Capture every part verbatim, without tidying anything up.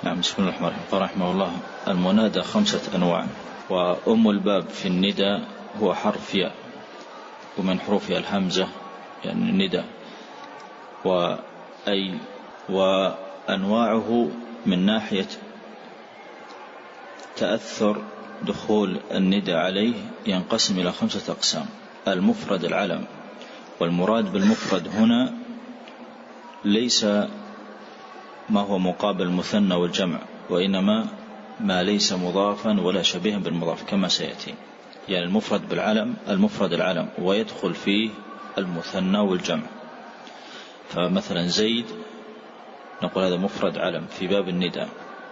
نعم. بسم الله الرحمن الرحيم. قال رحمه الله: المنادى خمسة أنواع، وأم الباب في الندى هو حرف ياء، ومن حروفها الهمزة يعني الندى، وأي وأنواعه من ناحية تأثر دخول الندى عليه ينقسم إلى خمسة أقسام. المفرد العلم، والمراد بالمفرد هنا ليس ما هو مقابل المثنى والجمع، وإنما ما ليس مضافا ولا شبيها بالمضاف كما سيأتي. يعني المفرد بالعلم المفرد العلم ويدخل فيه المثنى والجمع. فمثلا زيد نقول هذا مفرد علم في باب الندى،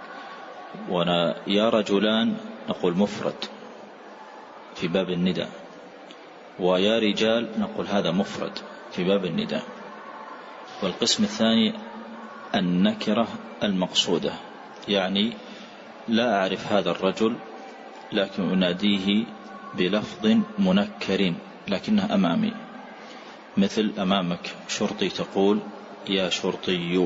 ويا رجلان نقول مفرد في باب الندى، ويا رجال نقول هذا مفرد في باب الندى. والقسم الثاني النكرة المقصودة، يعني لا أعرف هذا الرجل لكن أناديه بلفظ منكر لكنه أمامي، مثل أمامك شرطي تقول يا شرطي،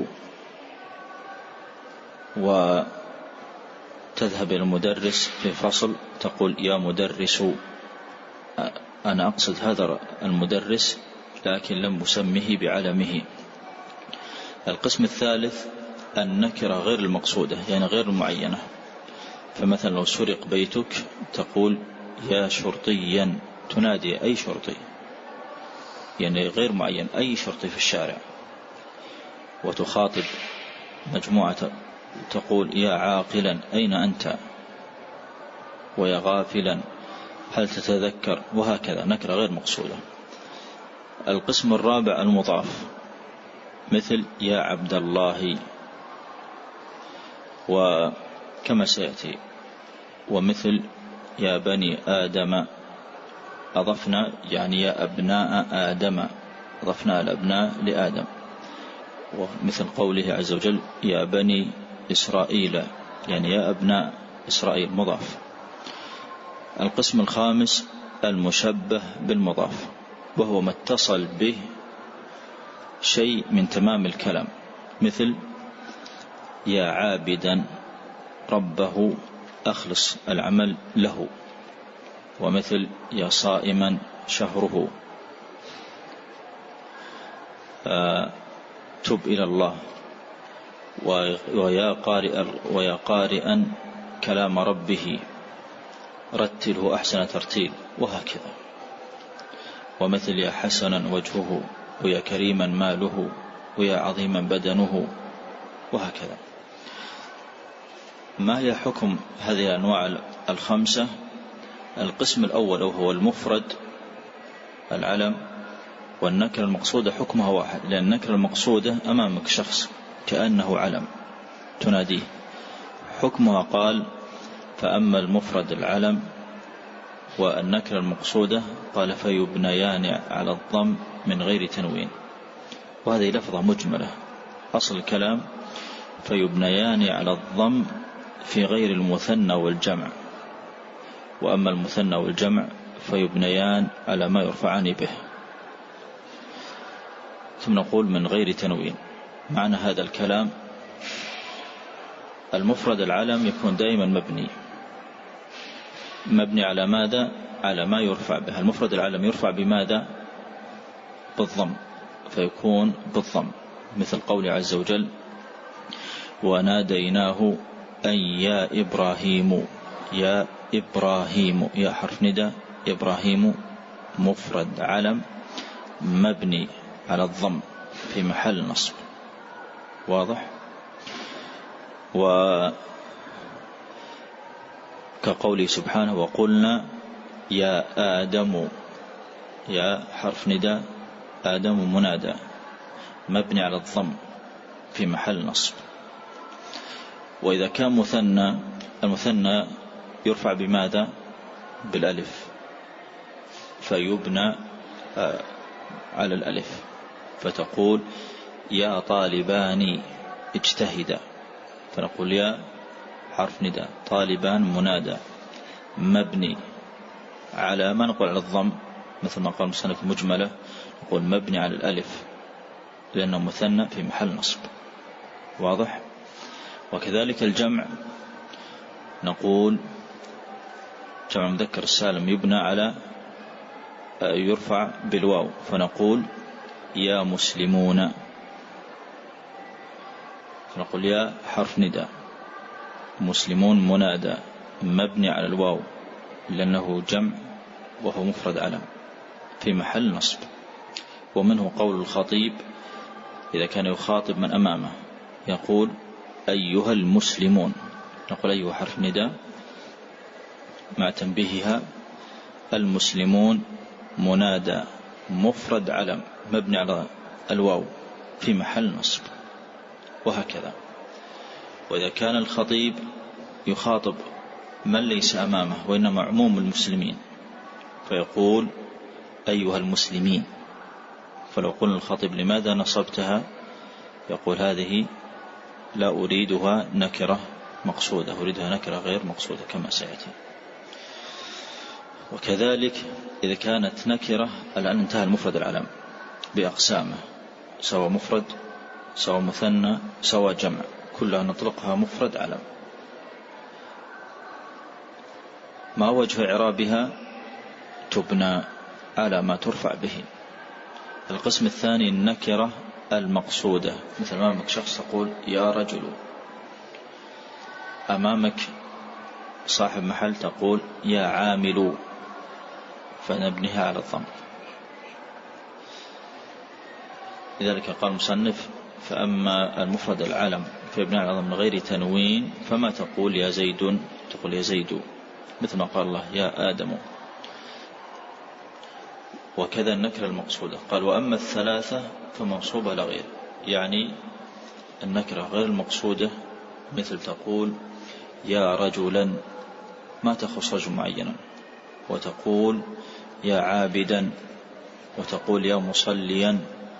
وتذهب إلى المدرس في فصل تقول يا مدرس. أنا أقصد هذا المدرس لكن لم أسمه بعلمه. القسم الثالث النكرة غير المقصودة، يعني غير المعينة. فمثلا لو سرق بيتك تقول يا شرطيا، تنادي أي شرطي، يعني غير معين، أي شرطي في الشارع. وتخاطب مجموعة تقول يا عاقلا أين أنت، ويا غافلا هل تتذكر، وهكذا نكرة غير مقصودة. القسم الرابع المضاف، مثل يا عبد الله، وكما سيأتي. ومثل يا بني آدم، أضفنا يعني يا أبناء آدم، أضفنا الأبناء لآدم. ومثل قوله عز وجل يا بني إسرائيل، يعني يا أبناء إسرائيل مضاف. القسم الخامس المشبه بالمضاف، وهو ما اتصل به شيء من تمام الكلام، مثل يا عابدا ربه أخلص العمل له. ومثل يا صائما شهره، آه تب إلى الله. ويا قارئ ويا قارئا كلام ربه رتله أحسن ترتيل، وهكذا. ومثل يا حسنا وجهه، ويا كريما ماله، ويا عظيما بدنه، وهكذا. ما هي حكم هذه الأنواع الخمسة؟ القسم الأول وهو المفرد العلم والنكرة المقصودة حكمها واحد، لأن النكرة المقصودة أمامك شخص كأنه علم تناديه، حكمها قال فأما المفرد العلم والنكرة المقصودة قال فيبنيان على الضم من غير تنوين. وهذه لفظة مجملة، أصل الكلام فيبنيان على الضم في غير المثنى والجمع، وأما المثنى والجمع فيبنيان على ما يرفعان به. ثم نقول من غير تنوين. معنى هذا الكلام المفرد العلم يكون دائما مبني مبني على ماذا؟ على ما يرفع به. المفرد العلم يرفع بماذا؟ بالضم، فيكون بالضم، مثل قول عز وجل وناديناه أن يا إبراهيم. يا إبراهيم، يا حرف ندى، إبراهيم مفرد علم مبني على الضم في محل نصب، واضح؟ وكقوله سبحانه وقلنا يا آدم، يا حرف ندى، آدم منادى مبني على الضم في محل نصب. وإذا كان مثنى، المثنى يرفع بماذا؟ بالألف، فيبنى على الألف، فتقول يا طالبان اجتهدا، فنقول يا حرف ندى، طالبان منادى مبني على ما نقول على الضم، مثل ما قال المصنف مجملة نقول مبني على الألف لأنه مثنى في محل نصب، واضح؟ وكذلك الجمع نقول جمع مذكر السالم يبنى على يرفع بالواو، فنقول يا مسلمون، فنقول يا حرف نداء، مسلمون منادى مبني على الواو لأنه جمع وهو مفرد علم في محل نصب. ومنه قول الخطيب إذا كان يخاطب من أمامه يقول أيها المسلمون، نقول أيها حرف نداء مع تنبيهها، المسلمون منادى مفرد علم مبني على الواو في محل نصب، وهكذا. وإذا كان الخطيب يخاطب من ليس أمامه وإنما عموم المسلمين فيقول أيها المسلمين، فلو قلنا الخطيب لماذا نصبتها يقول هذه لا أريدها نكرة مقصودة، أريدها نكرة غير مقصودة كما سيأتي. وكذلك إذا كانت نكرة الآن انتهى المفرد العلم بأقسامه، سواء مفرد سواء مثنى سواء جمع، كلها نطلقها مفرد علم. ما وجه إعرابها؟ تبنى على ما ترفع به. القسم الثاني النكرة المقصودة، مثل أمامك شخص تقول يا رجل، أمامك صاحب محل تقول يا عامل، فنبنيها على الضم. لذلك قال المصنف فأما المفرد العلم فيبنى على الضم من غير تنوين فما تقول يا زيد، تقول يا زيد، مثل ما قال الله يا آدم. وكذا النكرة المقصودة قال وأما الثلاثة فمنصوبة لغير، يعني النكرة غير المقصودة مثل تقول يا رجلا ما تخص رجل معينا، وتقول يا عابدا، وتقول يا مصليا.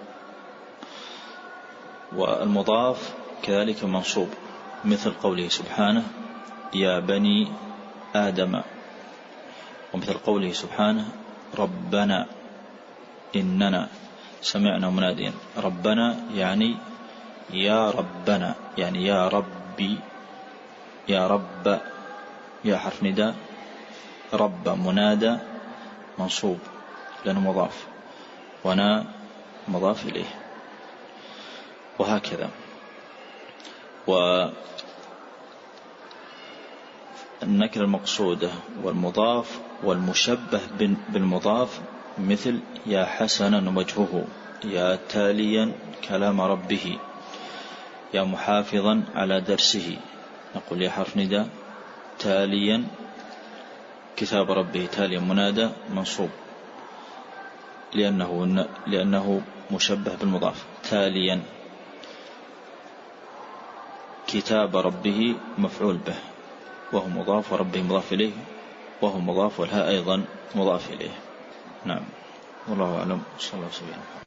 والمضاف كذلك منصوب مثل قوله سبحانه يا بني آدم، ومثل قوله سبحانه ربنا إننا سمعنا مناديا، ربنا يعني يا ربنا، يعني يا ربي، يا رب، يا حرف نداء، رب منادى منصوب لأنه مضاف، ونا مضاف إليه، وهكذا. والنكرة المقصودة والمضاف والمشبه بالمضاف مثل يا حسنا وجهه، يا تاليا كلام ربه، يا محافظا على درسه، نقول يا حرف نداء تاليا كتاب ربه، تاليا منادى منصوب لأنه, لأنه مشبه بالمضاف، تاليا كتاب ربه مفعول به وهو مضاف، وربه مضاف إليه وهو مضاف، والهاء أيضا مضاف إليه. نعم، والله أعلم، صلى الله عليه وسلم.